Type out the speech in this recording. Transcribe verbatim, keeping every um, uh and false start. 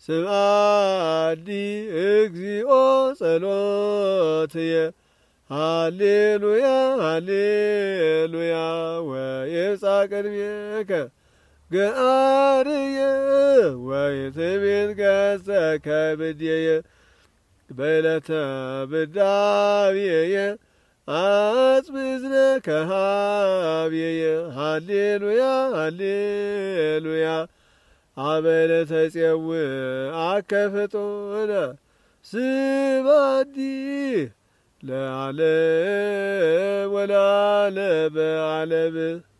ስምዓኒ እግዚኦ ጸሎትየ ሃሌሉያ ሃሌሉያ ወይብጽሕ ቅድሜከ ገአርየ ወይትቤት ገጸከ ብድየ በዕለተ ብዳብየ አጽብዕ እዝነከ ኀቤየ ሃሌሉያ ሃሌሉያ አበለተ ፄውዐከ ፍጡነ ስምዓኒ ለዓለም ወለዓለመ ዓለም